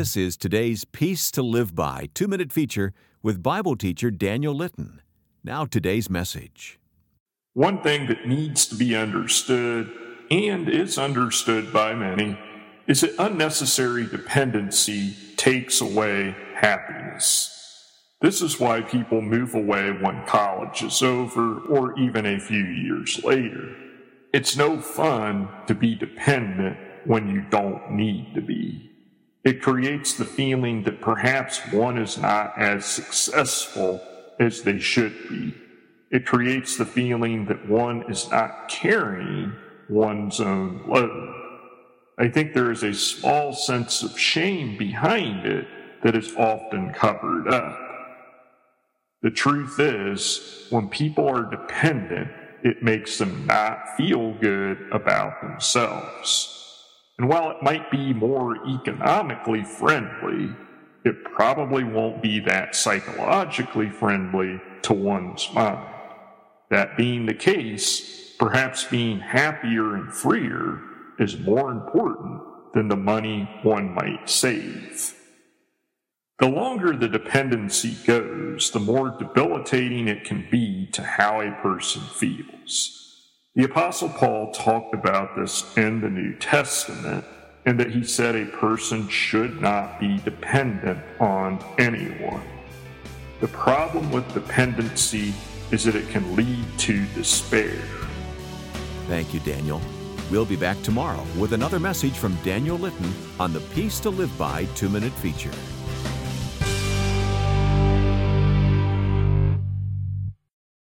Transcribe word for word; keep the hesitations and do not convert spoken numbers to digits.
This is today's Peace to Live By two-minute feature with Bible teacher Daniel Litton. Now today's message. One thing that needs to be understood, and is understood by many, is that unnecessary dependency takes away happiness. This is why people move away when college is over or even a few years later. It's no fun to be dependent when you don't need to be. It creates the feeling that perhaps one is not as successful as they should be. It creates the feeling that one is not carrying one's own load. I think there is a small sense of shame behind it that is often covered up. The truth is, when people are dependent, it makes them not feel good about themselves. And while it might be more economically friendly, it probably won't be that psychologically friendly to one's mind. That being the case, perhaps being happier and freer is more important than the money one might save. The longer the dependency goes, the more debilitating it can be to how a person feels. The Apostle Paul talked about this in the New Testament, and that he said a person should not be dependent on anyone. The problem with dependency is that it can lead to despair. Thank you, Daniel. We'll be back tomorrow with another message from Daniel Litton on the Peace to Live By two-minute feature.